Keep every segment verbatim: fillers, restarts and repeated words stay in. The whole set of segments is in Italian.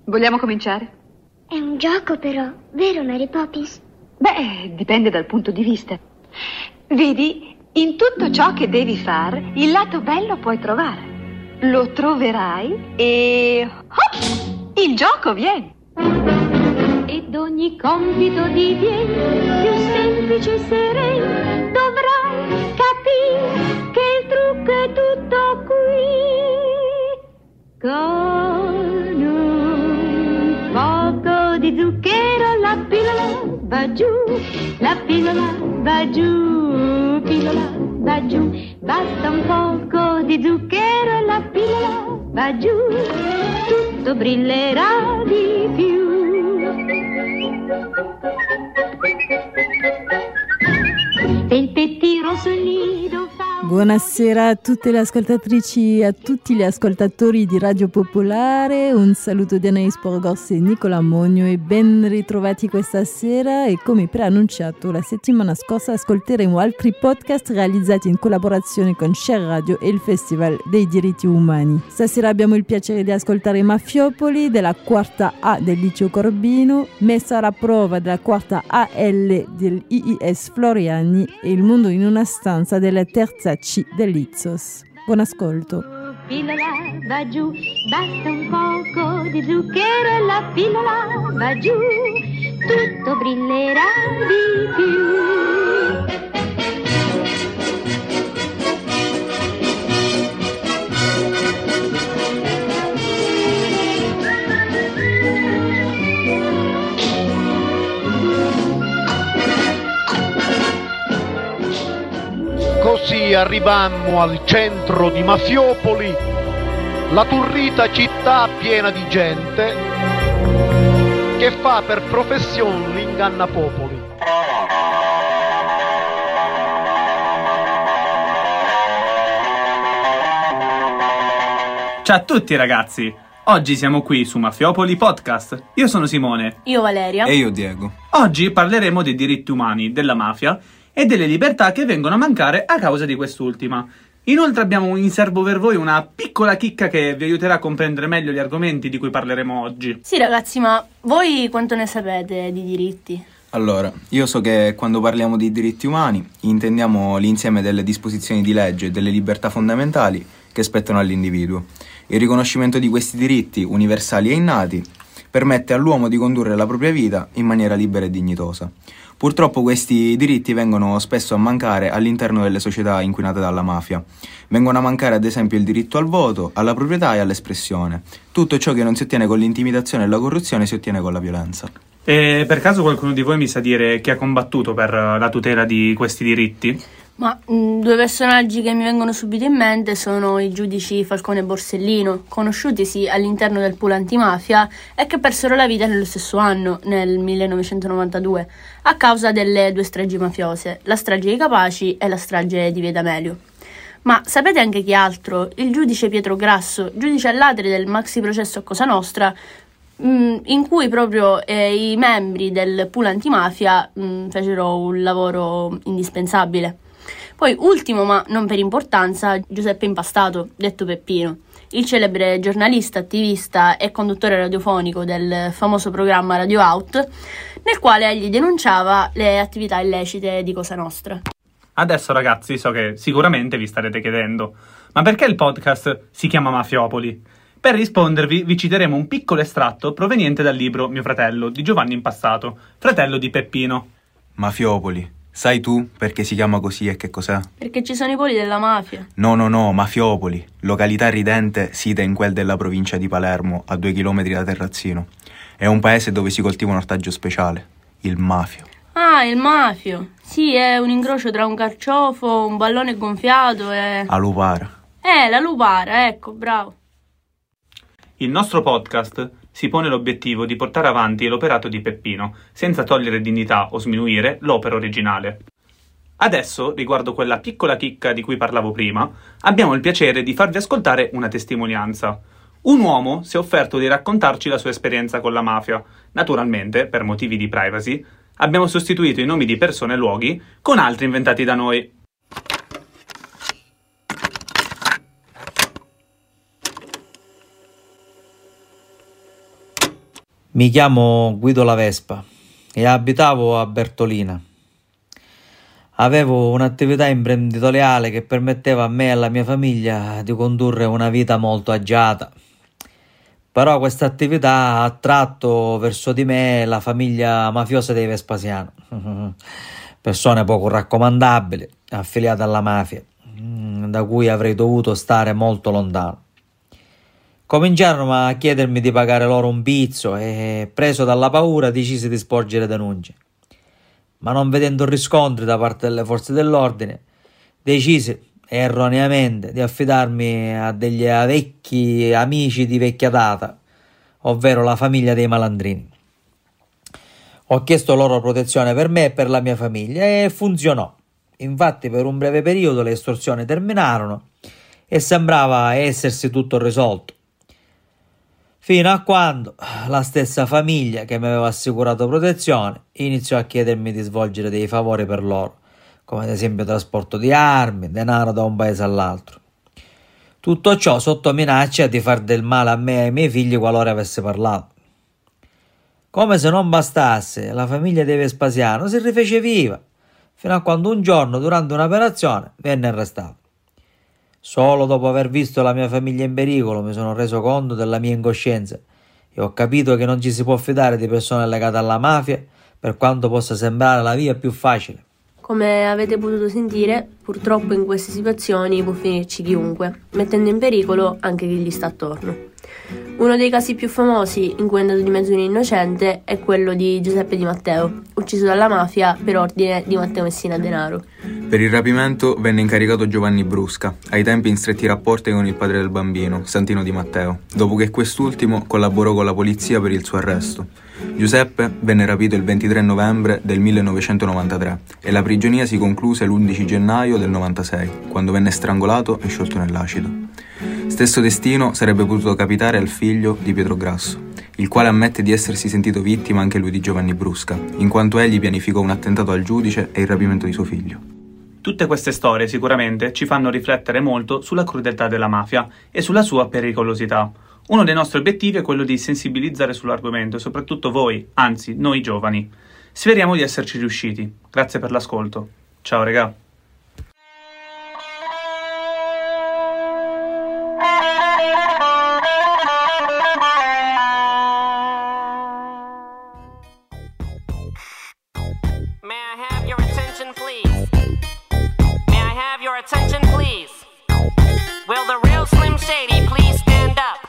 Vogliamo cominciare? È un gioco però, vero Mary Poppins? Beh, dipende dal punto di vista. Vedi, in tutto ciò che devi fare, il lato bello puoi trovare. Lo troverai e... hop! Il gioco viene. Ed ogni compito diviene più semplice e sereno. Dovrai capire che il trucco è tutto qui. Con un poco di zucchero la pillola va giù, la pillola va giù, pillola va giù. Basta un poco di zucchero e la pillola va giù, tutto brillerà di più. E il pettino sul nido fa... Buonasera a tutte le ascoltatrici e a tutti gli ascoltatori di Radio Popolare, un saluto di Anaïs Porgos e Nicola Mogno e ben ritrovati questa sera. E come preannunciato la settimana scorsa ascolteremo altri podcast realizzati in collaborazione con Share Radio e il Festival dei Diritti Umani. Stasera abbiamo il piacere di ascoltare Mafiopoli della quarta A del Liceo Corbino, Messa alla prova della quarta A L del I I S Floriani e Il mondo in una stanza della terza C dell'Izzos. Buon ascolto. Pillola va giù, basta un poco di zucchero e la pillola va giù, tutto brillerà di più. Così arrivammo al centro di Mafiopoli, la turrita città piena di gente che fa per professione l'ingannapopoli. Ciao a tutti ragazzi, oggi siamo qui su Mafiopoli Podcast. Io sono Simone. Io Valeria. E io Diego. Oggi parleremo dei diritti umani, della mafia e delle libertà che vengono a mancare a causa di quest'ultima. Inoltre abbiamo in serbo per voi una piccola chicca che vi aiuterà a comprendere meglio gli argomenti di cui parleremo oggi. Sì ragazzi, ma voi quanto ne sapete di diritti? Allora, io so che quando parliamo di diritti umani intendiamo l'insieme delle disposizioni di legge e delle libertà fondamentali che spettano all'individuo. Il riconoscimento di questi diritti universali e innati permette all'uomo di condurre la propria vita in maniera libera e dignitosa. Purtroppo questi diritti vengono spesso a mancare all'interno delle società inquinate dalla mafia. Vengono a mancare ad esempio il diritto al voto, alla proprietà e all'espressione. Tutto ciò che non si ottiene con l'intimidazione e la corruzione si ottiene con la violenza. E per caso qualcuno di voi mi sa dire chi ha combattuto per la tutela di questi diritti? Ma mh, due personaggi che mi vengono subito in mente sono i giudici Falcone e Borsellino, conosciutisi all'interno del pool antimafia e che persero la vita nello stesso anno, nel millenovecentonovantadue, a causa delle due stragi mafiose, la strage di Capaci e la strage di Via D'Amelio. Ma sapete anche chi altro? Il giudice Pietro Grasso, giudice a ladri del maxi processo a Cosa Nostra, mh, in cui proprio eh, i membri del pool antimafia mh, fecero un lavoro indispensabile. Poi, ultimo ma non per importanza, Giuseppe Impastato, detto Peppino, il celebre giornalista, attivista e conduttore radiofonico del famoso programma Radio Out, nel quale egli denunciava le attività illecite di Cosa Nostra. Adesso ragazzi, so che sicuramente vi starete chiedendo, ma perché il podcast si chiama Mafiopoli? Per rispondervi vi citeremo un piccolo estratto proveniente dal libro Mio fratello, di Giovanni Impastato, fratello di Peppino. Mafiopoli. Sai tu perché si chiama così e che cos'è? Perché ci sono i poli della mafia. No, no, no, Mafiopoli, località ridente sita in quel della provincia di Palermo, a due chilometri da Terrazzino. È un paese dove si coltiva un ortaggio speciale, il mafio. Ah, il mafio. Sì, è un incrocio tra un carciofo, un ballone gonfiato e... A lupara. Eh, la lupara, ecco, bravo. Il nostro podcast si pone l'obiettivo di portare avanti l'operato di Peppino, senza togliere dignità o sminuire l'opera originale. Adesso, riguardo quella piccola chicca di cui parlavo prima, abbiamo il piacere di farvi ascoltare una testimonianza. Un uomo si è offerto di raccontarci la sua esperienza con la mafia. Naturalmente, per motivi di privacy, abbiamo sostituito i nomi di persone e luoghi con altri inventati da noi. Mi chiamo Guido La Vespa e abitavo a Bertolina. Avevo un'attività imprenditoriale che permetteva a me e alla mia famiglia di condurre una vita molto agiata. Però questa attività ha attratto verso di me la famiglia mafiosa dei Vespasiano. Persone poco raccomandabili, affiliate alla mafia, da cui avrei dovuto stare molto lontano. Cominciarono a chiedermi di pagare loro un pizzo e, preso dalla paura, decisi di sporgere denunce. Ma non vedendo riscontri da parte delle forze dell'ordine, decisi erroneamente di affidarmi a degli vecchi amici di vecchia data, ovvero la famiglia dei malandrini. Ho chiesto loro protezione per me e per la mia famiglia e funzionò. Infatti per un breve periodo le estorsioni terminarono e sembrava essersi tutto risolto. Fino a quando la stessa famiglia che mi aveva assicurato protezione iniziò a chiedermi di svolgere dei favori per loro, come ad esempio trasporto di armi, denaro da un paese all'altro. Tutto ciò sotto minaccia di far del male a me e ai miei figli qualora avesse parlato. Come se non bastasse, la famiglia dei Vespasiano si rifece viva, fino a quando un giorno, durante un'operazione, venne arrestato. Solo dopo aver visto la mia famiglia in pericolo mi sono reso conto della mia incoscienza e ho capito che non ci si può fidare di persone legate alla mafia, per quanto possa sembrare la via più facile. Come avete potuto sentire, purtroppo in queste situazioni può finirci chiunque, mettendo in pericolo anche chi gli sta attorno. Uno dei casi più famosi in cui è andato di mezzo un innocente è quello di Giuseppe Di Matteo, ucciso dalla mafia per ordine di Matteo Messina Denaro. Per il rapimento venne incaricato Giovanni Brusca, ai tempi in stretti rapporti con il padre del bambino, Santino Di Matteo, dopo che quest'ultimo collaborò con la polizia per il suo arresto. Giuseppe venne rapito il ventitré novembre del millenovecentonovantatré e la prigionia si concluse l'undici gennaio del novantasei, quando venne strangolato e sciolto nell'acido. Stesso destino sarebbe potuto capitare al figlio di Pietro Grasso, il quale ammette di essersi sentito vittima anche lui di Giovanni Brusca, in quanto egli pianificò un attentato al giudice e il rapimento di suo figlio. Tutte queste storie sicuramente ci fanno riflettere molto sulla crudeltà della mafia e sulla sua pericolosità. Uno dei nostri obiettivi è quello di sensibilizzare sull'argomento, e soprattutto voi, anzi noi giovani. Speriamo di esserci riusciti. Grazie per l'ascolto. Ciao regà. Attention please. Will the real Slim Shady please stand up?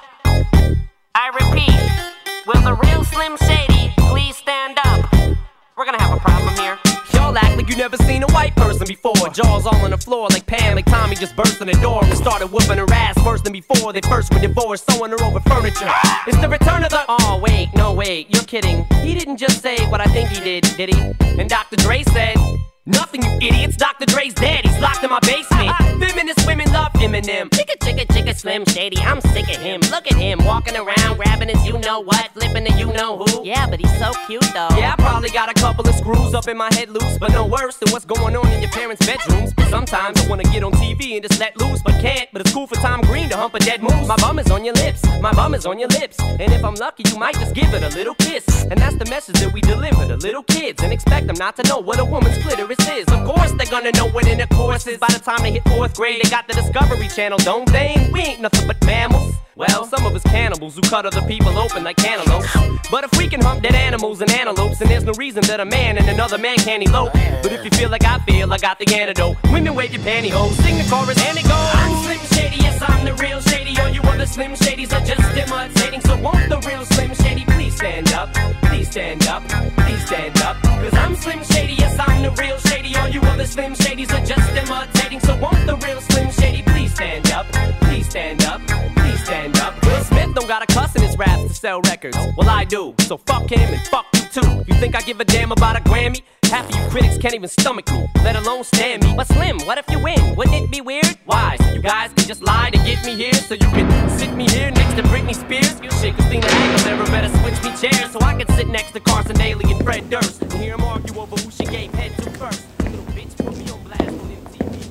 I repeat, will the real Slim Shady please stand up? We're gonna have a problem here. Y'all act like you never seen a white person before. Jaws all on the floor like Pam, like Tommy just burst in the door and started whooping her ass worse than before. They first were divorced, sewing her over furniture. It's the return of the... Oh wait, no wait, you're kidding. He didn't just say what I think he did, did he? And Doctor Dre said... Nothing, you idiots. Doctor Dre's dead. He's locked in my basement. Feminist women love Eminem. Chicka, chicka, chicka, Slim Shady. I'm sick of him. Look at him walking around, grabbing his you-know-what, flipping the you-know-who. Yeah, but he's so cute, though. Yeah, I probably got a couple of screws up in my head loose, but no worse than what's going on in your parents' bedrooms. Sometimes I wanna get on T V and just let loose, but can't. But it's cool for Tom Green to hump a dead moose. My bum is on your lips. My bum is on your lips. And if I'm lucky, you might just give it a little kiss. And that's the message that we deliver to little kids, and expect them not to know what a woman's clitoris is. Of course they're gonna know what intercourse is. By the time they hit fourth grade, they got the Discovery Channel, don't they? We ain't nothing but mammals. Well, some of us cannibals who cut other people open like cantaloupes. But if we can hump dead animals and antelopes, then there's no reason that a man and another man can't elope. But if you feel like I feel, I got the antidote. Women wave your pantyhose, sing the chorus and it goes. I'm Slim Shady, yes I'm the real Shady. All you other Slim Shadys are just imitating. So won't the real Slim Shady please stand up? Please stand up, please stand up. Cause I'm Slim Shady, yes I'm the real Shady. All you other Slim Shadys are just imitating. So won't the real Slim Shady please stand up? Please stand up, please stand up. Will Smith don't got a cuss in his raps to sell records. Well I do, so fuck him and fuck you too. You think I give a damn about a Grammy? Half of you critics can't even stomach me, let alone stand me. But Slim, what if you win? Wouldn't it be weird? Why? So you guys can just lie to get me here, so you can sit me here next to Britney Spears. You shit, Christina Aguilera never better switch me chairs, so I can sit next to Carson Daly and Fred Durst and hear them argue over who she gave head to first. Little bitch put me on blast on M T V.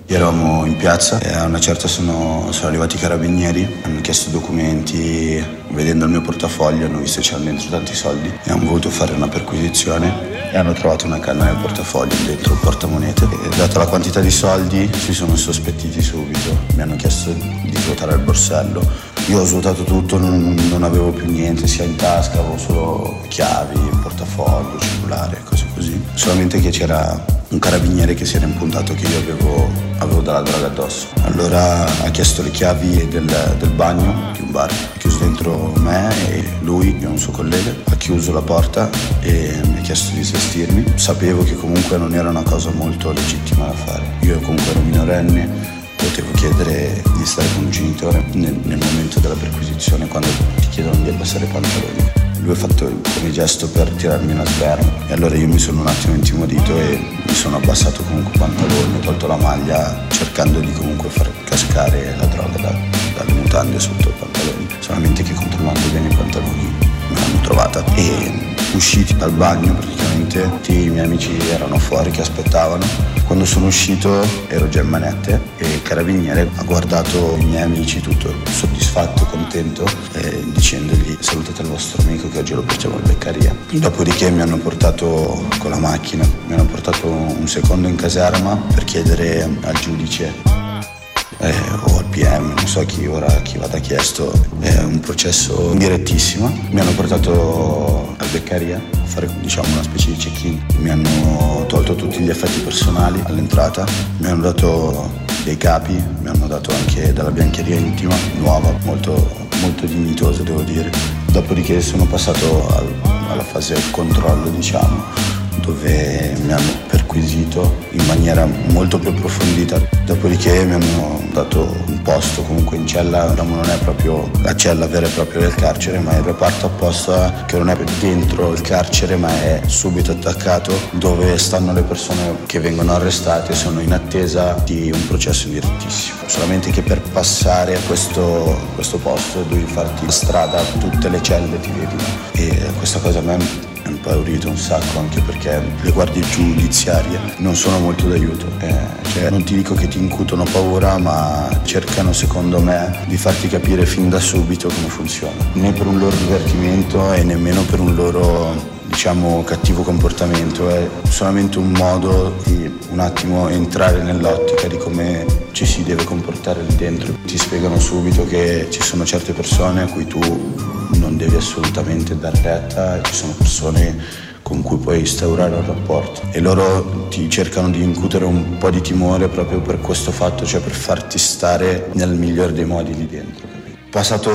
Eravamo in piazza e a una certa sono, sono arrivati i carabinieri, hanno chiesto documenti, vedendo il mio portafoglio hanno visto che c'erano dentro tanti soldi e hanno voluto fare una perquisizione e hanno trovato una canna nel portafoglio dentro il portamonete. E data la quantità di soldi si sono sospettiti subito, mi hanno chiesto di svuotare il borsello. Io ho svuotato tutto, non, non avevo più niente, sia in tasca, avevo solo chiavi, portafoglio, cellulare, cose così. Solamente che c'era un carabiniere che si era impuntato che io avevo, avevo della droga addosso. Allora ha chiesto le chiavi del, del bagno di un bar, ha chiuso dentro me e lui e un suo collega, ha chiuso la porta e mi ha chiesto di svestirmi. Sapevo che comunque non era una cosa molto legittima da fare. Io comunque ero minorenne, potevo chiedere di stare con un genitore nel, nel momento della perquisizione, quando ti chiedono di abbassare i pantaloni. Lui ha fatto come gesto per tirarmi una sberma e allora io mi sono un attimo intimorito e mi sono abbassato comunque i pantaloni, ho tolto la maglia cercando di comunque far cascare la droga da, dalle mutande sotto i pantaloni, solamente che controllando bene i pantaloni me l'hanno trovata. E usciti dal bagno praticamente tutti i miei amici erano fuori che aspettavano. Quando sono uscito ero già in manette e il carabiniere ha guardato i miei amici tutto soddisfatto, contento, eh, dicendogli: salutate il vostro amico che oggi lo portiamo in Beccaria. Dopodiché mi hanno portato con la macchina, mi hanno portato un secondo in caserma per chiedere al giudice Eh, o al P M, non so chi ora chi vada chiesto, è un processo direttissimo. Mi hanno portato a Beccaria a fare, diciamo, una specie di check-in. Mi hanno tolto tutti gli effetti personali all'entrata, mi hanno dato dei capi, mi hanno dato anche della biancheria intima nuova, molto, molto dignitosa devo dire. Dopodiché sono passato al, alla fase del controllo, diciamo, dove mi hanno perquisito in maniera molto più approfondita. Dopodiché mi hanno dato un posto comunque in cella, non è proprio la cella vera e propria del carcere, ma è il reparto apposta che non è dentro il carcere ma è subito attaccato, dove stanno le persone che vengono arrestate e sono in attesa di un processo direttissimo. Solamente che per passare a questo, questo posto devi farti la strada, tutte le celle ti vedi, e questa cosa a me mi ha impaurito un sacco, anche perché le guardie giudiziarie non sono molto d'aiuto, eh, cioè, non ti dico che ti incutono paura, ma cercano secondo me di farti capire fin da subito come funziona, né per un loro divertimento e nemmeno per un loro, diciamo, cattivo comportamento. È solamente un modo di un attimo entrare nell'ottica di come ci si deve comportare lì dentro. Ti spiegano subito che ci sono certe persone a cui tu non devi assolutamente dar retta e ci sono persone con cui puoi instaurare un rapporto, e loro ti cercano di incutere un po' di timore proprio per questo fatto, cioè per farti stare nel migliore dei modi lì dentro, capito? Passato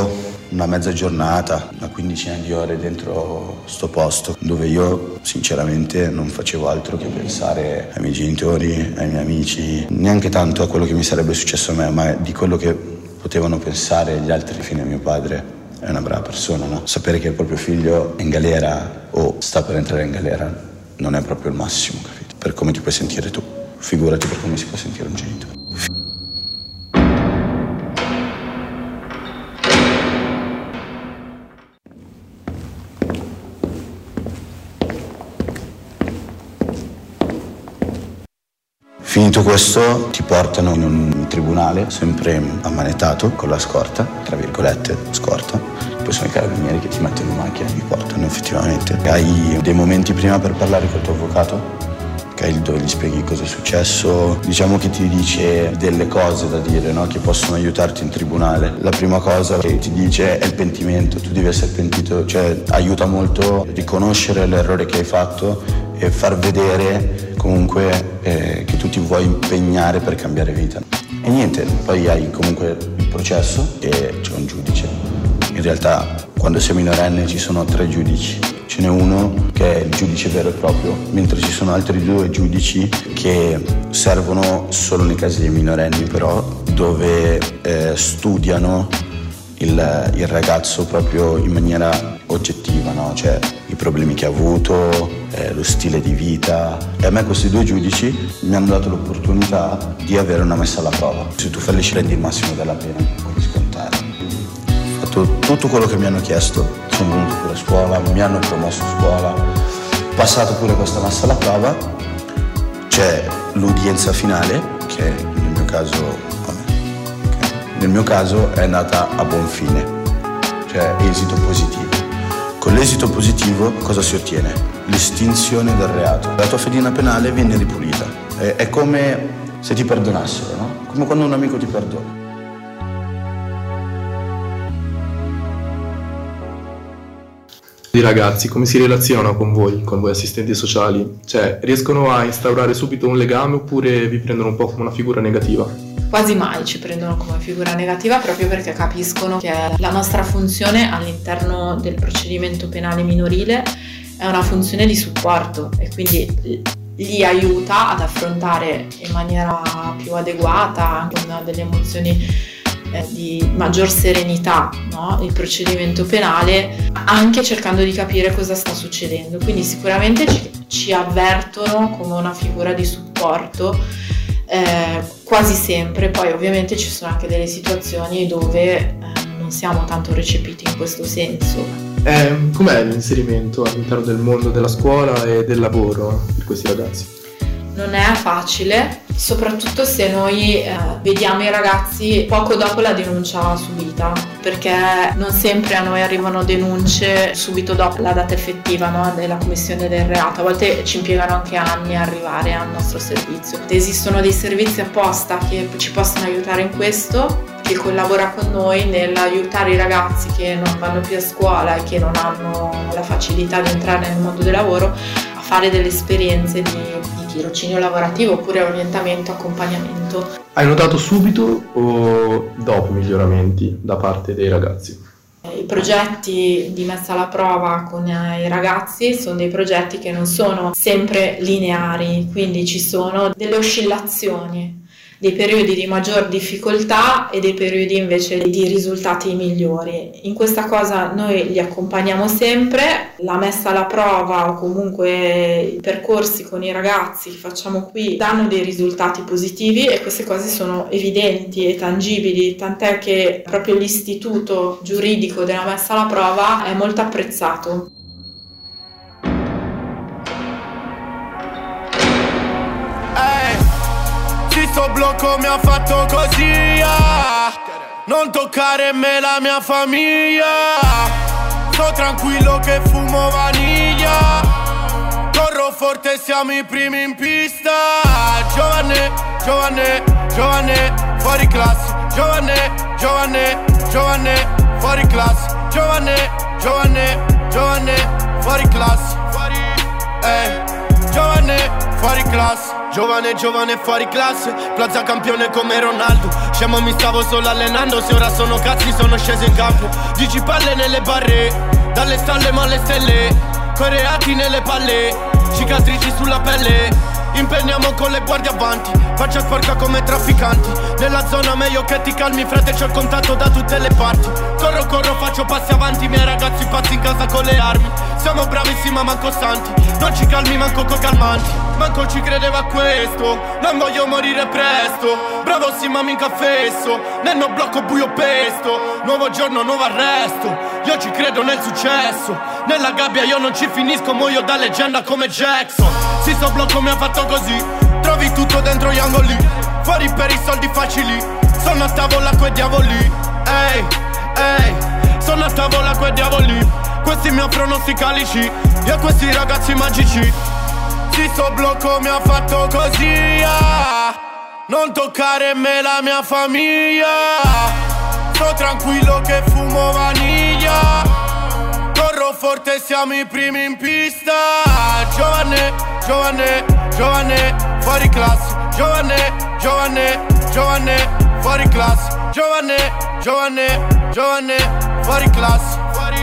una mezza giornata, una quindicina di ore dentro sto posto, dove io sinceramente non facevo altro che pensare ai miei genitori, ai miei amici, neanche tanto a quello che mi sarebbe successo a me, ma di quello che potevano pensare gli altri. Fino a mio padre è una brava persona, no? Sapere che il proprio figlio è in galera o sta per entrare in galera non è proprio il massimo, capito? Per come ti puoi sentire tu, figurati per come si può sentire un genitore. Finito questo ti portano in un tribunale sempre ammanettato con la scorta, tra virgolette scorta, poi sono i carabinieri che ti mettono in macchina e ti portano effettivamente. Hai dei momenti prima per parlare col tuo avvocato, okay, dove gli spieghi cosa è successo, diciamo che ti dice delle cose da dire, no? Che possono aiutarti in tribunale. La prima cosa che ti dice è il pentimento, tu devi essere pentito, cioè aiuta molto riconoscere l'errore che hai fatto e far vedere comunque eh, che tu ti vuoi impegnare per cambiare vita. E niente, poi hai comunque il processo e c'è un giudice. In realtà quando sei minorenne ci sono tre giudici, ce n'è uno che è il giudice vero e proprio, mentre ci sono altri due giudici che servono solo nei casi dei minorenni, però dove eh, studiano il, il ragazzo proprio in maniera oggettiva, no? Cioè i problemi che ha avuto, eh, lo stile di vita. E a me questi due giudici mi hanno dato l'opportunità di avere una messa alla prova. Se tu fallisci prendi il massimo della pena, puoi scontare. Ho fatto tutto quello che mi hanno chiesto, sono venuto pure a scuola, mi hanno promosso a scuola, passato pure questa messa alla prova, c'è l'udienza finale che nel mio caso, vabbè, okay. nel mio caso è andata a buon fine, cioè esito positivo. Con l'esito positivo cosa si ottiene? L'estinzione del reato. La tua fedina penale viene ripulita. È, è come se ti perdonassero, no? Come quando un amico ti perdona. I ragazzi come si relazionano con voi, con voi assistenti sociali? Cioè, riescono a instaurare subito un legame oppure vi prendono un po' come una figura negativa? Quasi mai ci prendono come figura negativa, proprio perché capiscono che la nostra funzione all'interno del procedimento penale minorile è una funzione di supporto e quindi li aiuta ad affrontare in maniera più adeguata, con delle emozioni di maggior serenità, no? Il procedimento penale, anche cercando di capire cosa sta succedendo. Quindi sicuramente ci, ci avvertono come una figura di supporto eh, quasi sempre. Poi ovviamente ci sono anche delle situazioni dove eh, non siamo tanto recepiti in questo senso. Eh, com'è l'inserimento all'interno del mondo della scuola e del lavoro per questi ragazzi? Non è facile, soprattutto se noi eh, vediamo i ragazzi poco dopo la denuncia subita, perché non sempre a noi arrivano denunce subito dopo la data effettiva, no, della commissione del reato. A volte ci impiegano anche anni a arrivare al nostro servizio. Esistono dei servizi apposta che ci possono aiutare in questo, che collabora con noi nell'aiutare i ragazzi che non vanno più a scuola e che non hanno la facilità di entrare nel mondo del lavoro a fare delle esperienze di, di tirocinio lavorativo oppure orientamento, accompagnamento. Hai notato subito o dopo miglioramenti da parte dei ragazzi? I progetti di messa alla prova con i ragazzi sono dei progetti che non sono sempre lineari, quindi ci sono delle oscillazioni, dei periodi di maggior difficoltà e dei periodi invece di risultati migliori. In questa cosa noi li accompagniamo sempre, la messa alla prova o comunque i percorsi con i ragazzi che facciamo qui danno dei risultati positivi e queste cose sono evidenti e tangibili, tant'è che proprio l'istituto giuridico della messa alla prova è molto apprezzato. Questo blocco mi ha fatto così, ah. Non toccare me la mia famiglia. Sto tranquillo che fumo vaniglia. Corro forte, siamo i primi in pista. Giovane, giovane, giovane, fuori classe. Giovane, giovane, giovane, fuori classe. Giovane, giovane, giovane, fuori classe. Fuori, eh. Giovane, fuori classe. Giovane, giovane, fuori classe, plaza campione come Ronaldo. Scemo mi stavo solo allenando, se ora sono cazzi sono sceso in campo. Dici palle nelle barre, dalle stalle ma alle stelle. Coreati nelle palle, cicatrici sulla pelle. Impegniamo con le guardie avanti, faccia sporca come trafficanti. Nella zona meglio che ti calmi, frate, c'ho il contatto da tutte le parti. Corro, corro, faccio passi avanti, i miei ragazzi pazzi in casa con le armi. Siamo bravissimi ma manco santi, non ci calmi manco coi calmanti. Manco ci credeva a questo, non voglio morire presto. Bravo sì ma minca fesso, nel no blocco buio pesto. Nuovo giorno, nuovo arresto, io ci credo nel successo. Nella gabbia io non ci finisco, muoio da leggenda come Jackson. Sì, sto blocco mi ha fatto così, trovi tutto dentro gli angoli. Fuori per i soldi facili, sono a tavola coi diavoli. Ehi, ehi, sono a tavola coi diavoli. Questi mi offrono sti calici, e a questi ragazzi magici. Sì, sto blocco mi ha fatto così, ah. Non toccare me la mia famiglia. Sto tranquillo che fumo vaniglia. Corro forte, siamo i primi in pista. Giovane, giovane, giovane, fuori classe. Giovane, giovane, giovane, fuori classe. Giovane, giovane, giovane, fuori classe. Fuori,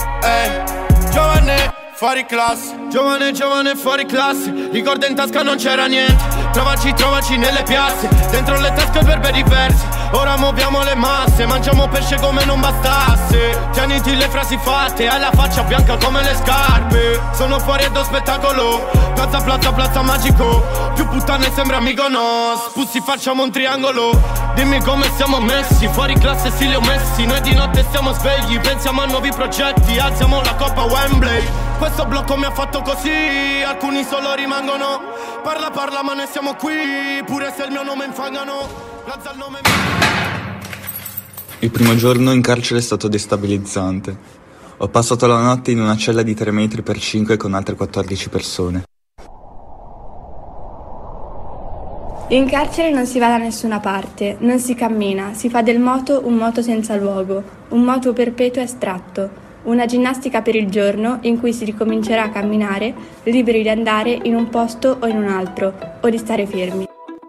eh, giovane, fuori classe. Giovane, giovane, fuori classe. Ricordo in tasca non c'era niente. Trovaci, trovaci nelle piazze. Dentro le tasche verbe diverse. Ora muoviamo le masse. Mangiamo pesce come non bastasse. Tieniti le frasi fatte. Hai la faccia bianca come le scarpe. Sono fuori e do spettacolo. Piazza, piazza, piazza magico. Più puttane sembra amico no. Spussi facciamo un triangolo. Dimmi come siamo messi. Fuori classe sì li ho messi. Noi di notte stiamo svegli. Pensiamo a nuovi progetti. Alziamo la coppa Wembley. Questo blocco mi ha fatto così, alcuni solo rimangono. Parla parla ma noi siamo qui, pure se il mio nome infangano. Alza il nome. Il primo giorno in carcere è stato destabilizzante. Ho passato la notte in una cella di tre metri per cinque con altre quattordici persone. In carcere non si va da nessuna parte, non si cammina, si fa del moto un moto senza luogo, un moto perpetuo e astratto. Una ginnastica per il giorno in cui si ricomincerà a camminare, liberi di andare in un posto o in un altro, o di stare fermi.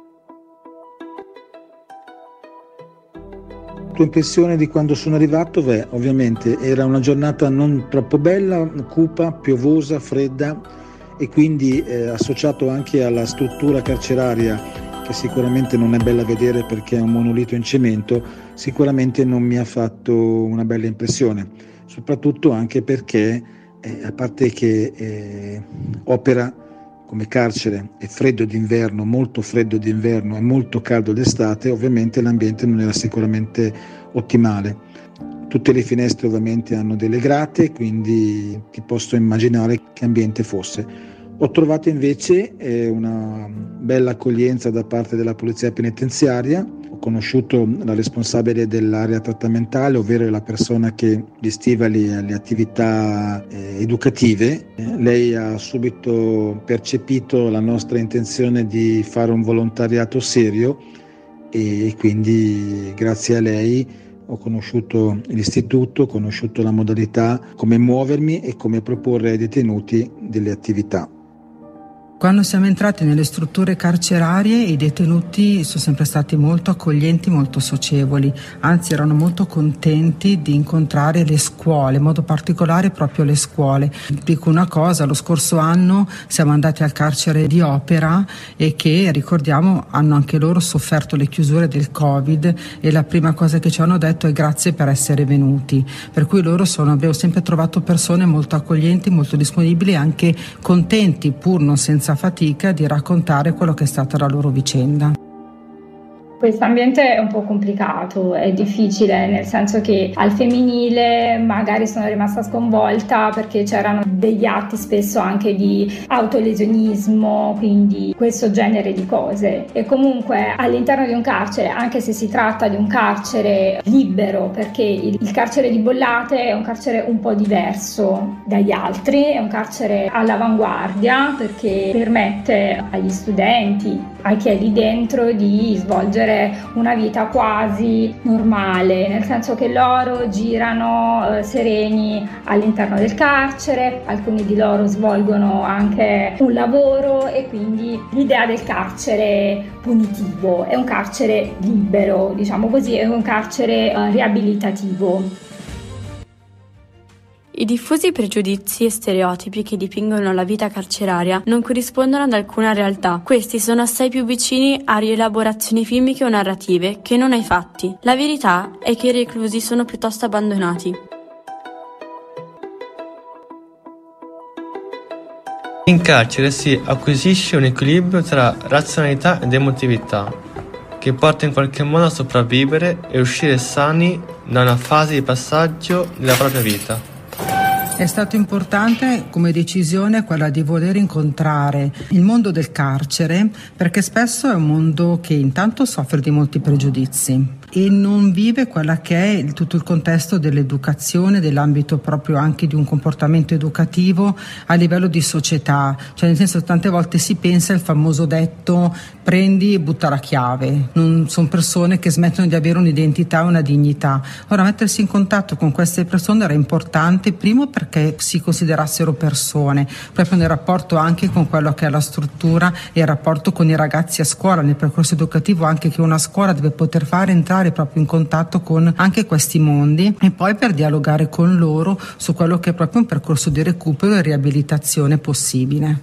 La tua impressione di quando sono arrivato? Beh, ovviamente era una giornata non troppo bella, cupa, piovosa, fredda e quindi eh, associato anche alla struttura carceraria, che sicuramente non è bella a vedere perché è un monolito in cemento, sicuramente non mi ha fatto una bella impressione, soprattutto anche perché eh, a parte che eh, opera come carcere è freddo d'inverno, molto freddo d'inverno e molto caldo d'estate, ovviamente l'ambiente non era sicuramente ottimale. Tutte le finestre ovviamente hanno delle grate, quindi ti posso immaginare che ambiente fosse. Ho trovato invece eh, una bella accoglienza da parte della polizia penitenziaria. Ho conosciuto la responsabile dell'area trattamentale, ovvero la persona che gestiva le, le attività eh, educative. Eh, lei ha subito percepito la nostra intenzione di fare un volontariato serio e quindi grazie a lei ho conosciuto l'istituto, ho conosciuto la modalità, come muovermi e come proporre ai detenuti delle attività. Quando siamo entrati nelle strutture carcerarie i detenuti sono sempre stati molto accoglienti, molto socievoli, anzi erano molto contenti di incontrare le scuole, in modo particolare proprio le scuole. Dico una cosa, lo scorso anno siamo andati al carcere di Opera e che, ricordiamo, hanno anche loro sofferto le chiusure del Covid e la prima cosa che ci hanno detto è grazie per essere venuti, per cui loro sono, abbiamo sempre trovato persone molto accoglienti, molto disponibili e anche contenti, pur non senza fatica, di raccontare quello che è stata la loro vicenda. Questo ambiente è un po' complicato, è difficile, nel senso che al femminile magari sono rimasta sconvolta perché c'erano degli atti spesso anche di autolesionismo, quindi questo genere di cose. E comunque all'interno di un carcere, anche se si tratta di un carcere libero, perché il, il carcere di Bollate è un carcere un po' diverso dagli altri, è un carcere all'avanguardia perché permette agli studenti, a chi è lì dentro, di svolgere una vita quasi normale, nel senso che loro girano eh, sereni all'interno del carcere, alcuni di loro svolgono anche un lavoro e quindi l'idea del carcere punitivo è un carcere libero, diciamo così, è un carcere eh, riabilitativo. I diffusi pregiudizi e stereotipi che dipingono la vita carceraria non corrispondono ad alcuna realtà. Questi sono assai più vicini a rielaborazioni filmiche o narrative che non ai fatti. La verità è che i reclusi sono piuttosto abbandonati. In carcere si acquisisce un equilibrio tra razionalità ed emotività, che porta in qualche modo a sopravvivere e uscire sani da una fase di passaggio della propria vita. È stato importante come decisione quella di voler incontrare il mondo del carcere, perché spesso è un mondo che intanto soffre di molti pregiudizi e non vive quella che è il, tutto il contesto dell'educazione, dell'ambito proprio anche di un comportamento educativo a livello di società, cioè nel senso che tante volte si pensa al famoso detto prendi e butta la chiave, non sono persone che smettono di avere un'identità e una dignità. Ora mettersi in contatto con queste persone era importante, primo perché si considerassero persone, proprio nel rapporto anche con quello che è la struttura e il rapporto con i ragazzi a scuola, nel percorso educativo anche che una scuola deve poter fare entrare proprio in contatto con anche questi mondi e poi per dialogare con loro su quello che è proprio un percorso di recupero e riabilitazione possibile.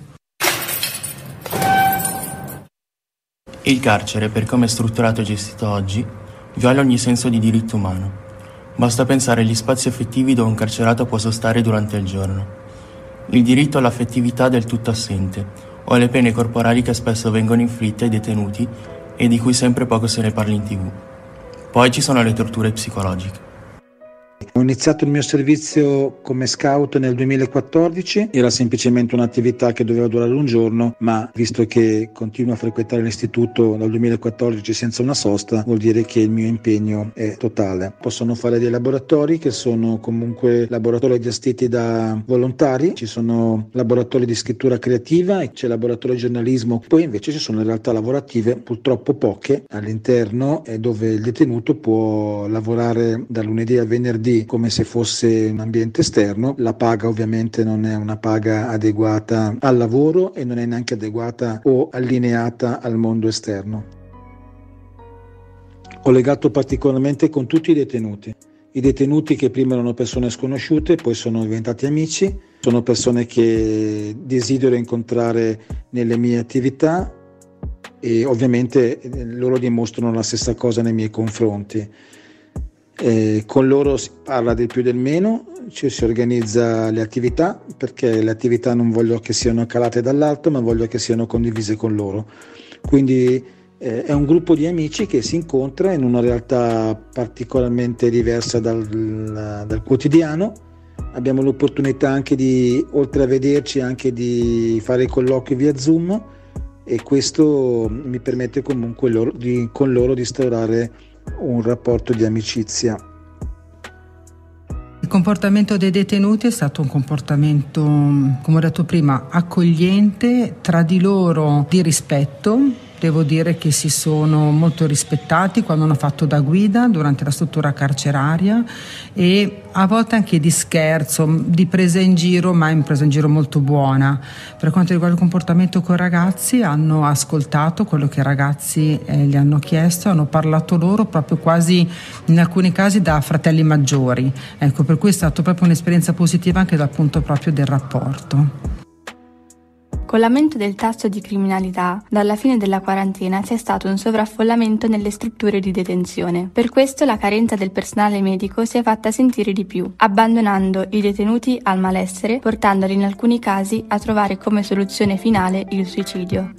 Il carcere, per come è strutturato e gestito oggi, viola ogni senso di diritto umano. Basta pensare agli spazi affettivi dove un carcerato può sostare durante il giorno. Il diritto all'affettività è del tutto assente, o alle pene corporali che spesso vengono inflitte ai detenuti e di cui sempre poco se ne parla in tivù. Poi ci sono le torture psicologiche. Ho iniziato il mio servizio come scout nel duemilaquattordici, era semplicemente un'attività che doveva durare un giorno, ma visto che continuo a frequentare l'istituto dal duemilaquattordici senza una sosta, vuol dire che il mio impegno è totale. Possono fare dei laboratori che sono comunque laboratori gestiti da volontari, ci sono laboratori di scrittura creativa e c'è laboratorio di giornalismo, poi invece ci sono realtà lavorative, purtroppo poche, all'interno, dove il detenuto può lavorare da lunedì al venerdì come se fosse un ambiente esterno. La paga ovviamente non è una paga adeguata al lavoro e non è neanche adeguata o allineata al mondo esterno. Ho legato particolarmente con tutti i detenuti. I detenuti che prima erano persone sconosciute, poi sono diventati amici, sono persone che desidero incontrare nelle mie attività e ovviamente loro dimostrano la stessa cosa nei miei confronti. Eh, con loro si parla del più del meno, ci si organizza le attività, perché le attività non voglio che siano calate dall'alto, ma voglio che siano condivise con loro. Quindi eh, è un gruppo di amici che si incontra in una realtà particolarmente diversa dal, dal quotidiano. Abbiamo l'opportunità anche di, oltre a vederci, anche di fare i colloqui via Zoom, e questo mi permette comunque loro, di, con loro di instaurare un rapporto di amicizia. Il comportamento dei detenuti è stato un comportamento, come ho detto prima, accogliente, tra di loro di rispetto. Devo dire che si sono molto rispettati quando hanno fatto da guida durante la struttura carceraria, e a volte anche di scherzo, di presa in giro, ma in presa in giro molto buona. Per quanto riguarda il comportamento con i ragazzi, hanno ascoltato quello che i ragazzi eh, gli hanno chiesto, hanno parlato loro proprio quasi in alcuni casi da fratelli maggiori. Ecco, per cui è stata proprio un'esperienza positiva anche dal punto proprio del rapporto. Con l'aumento del tasso di criminalità, dalla fine della quarantena c'è stato un sovraffollamento nelle strutture di detenzione. Per questo la carenza del personale medico si è fatta sentire di più, abbandonando i detenuti al malessere, portandoli in alcuni casi a trovare come soluzione finale il suicidio.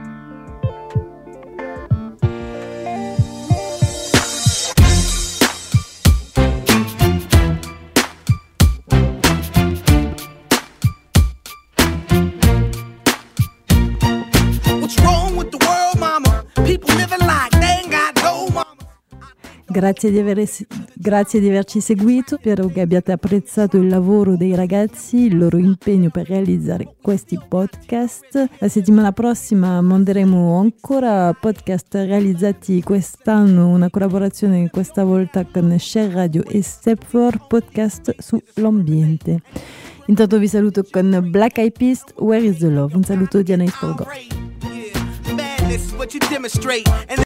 Grazie di, aver, grazie di averci seguito, spero che abbiate apprezzato il lavoro dei ragazzi, il loro impegno per realizzare questi podcast. La settimana prossima manderemo ancora podcast realizzati quest'anno, una collaborazione questa volta con Share Radio e Stepford, podcast sull'ambiente. Intanto vi saluto con Black Eyed Peas, Where is the Love? Un saluto di Anaïs Forgot.